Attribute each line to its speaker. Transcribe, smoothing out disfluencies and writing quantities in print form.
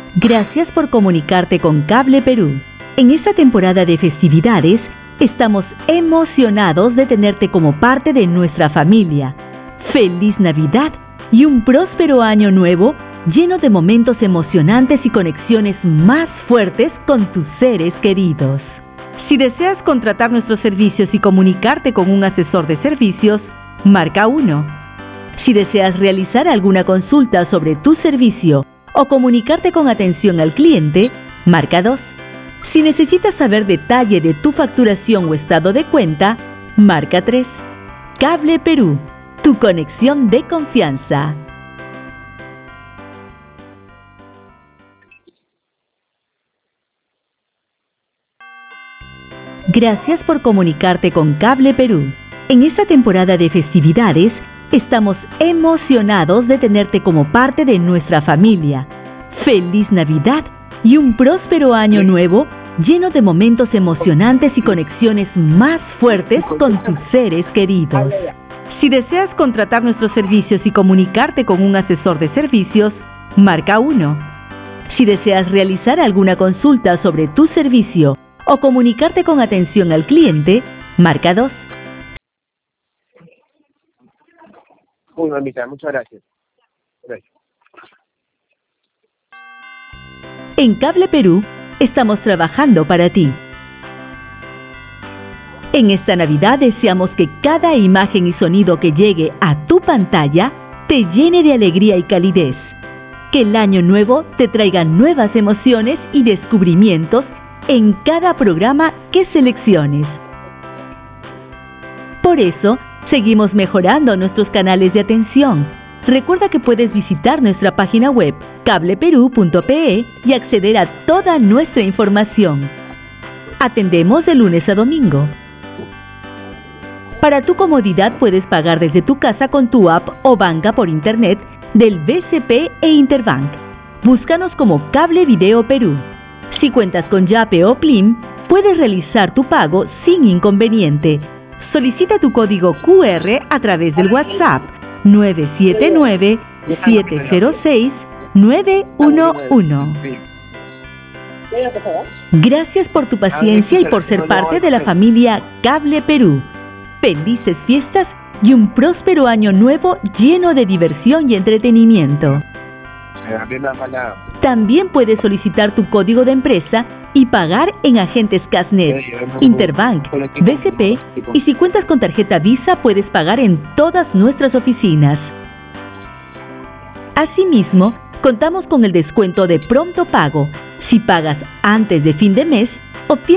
Speaker 1: Gracias por comunicarte con Cable Perú. En esta temporada de festividades, estamos emocionados de tenerte como parte de nuestra familia. ¡Feliz Navidad y un próspero año nuevo lleno de momentos emocionantes y conexiones más fuertes con tus seres queridos! Si deseas contratar nuestros servicios y comunicarte con un asesor de servicios, marca 1. Si deseas realizar alguna consulta sobre tu servicio o comunicarte con atención al cliente, marca 2. Si necesitas saber detalle de tu facturación o estado de cuenta, marca 3. Cable Perú, tu conexión de confianza. Gracias por comunicarte con Cable Perú. En esta temporada de festividades, estamos emocionados de tenerte como parte de nuestra familia. ¡Feliz Navidad y un próspero año nuevo lleno de momentos emocionantes y conexiones más fuertes con tus seres queridos! Si deseas contratar nuestros servicios y comunicarte con un asesor de servicios, marca 1. Si deseas realizar alguna consulta sobre tu servicio o comunicarte con atención al cliente, marca 2.
Speaker 2: Muy mamita, muchas gracias. Gracias.
Speaker 1: En Cable Perú, estamos trabajando para ti. En esta Navidad deseamos que cada imagen y sonido que llegue a tu pantalla te llene de alegría y calidez. Que el año nuevo te traiga nuevas emociones y descubrimientos en cada programa que selecciones. Por eso, seguimos mejorando nuestros canales de atención. Recuerda que puedes visitar nuestra página web cableperú.pe y acceder a toda nuestra información. Atendemos de lunes a domingo. Para tu comodidad puedes pagar desde tu casa con tu app o banca por internet del BCP e Interbank. Búscanos como Cable Video Perú. Si cuentas con Yape o Plim, puedes realizar tu pago sin inconveniente. Solicita tu código QR a través del WhatsApp 979-706-911. Gracias por tu paciencia y por ser parte de la familia Cable Perú. Felices fiestas y un próspero año nuevo lleno de diversión y entretenimiento. También puedes solicitar tu código de empresa y pagar en agentes Casnet, Interbank, BCP, y si cuentas con tarjeta Visa puedes pagar en todas nuestras oficinas. Asimismo, contamos con el descuento de pronto pago. Si pagas antes de fin de mes, obtienes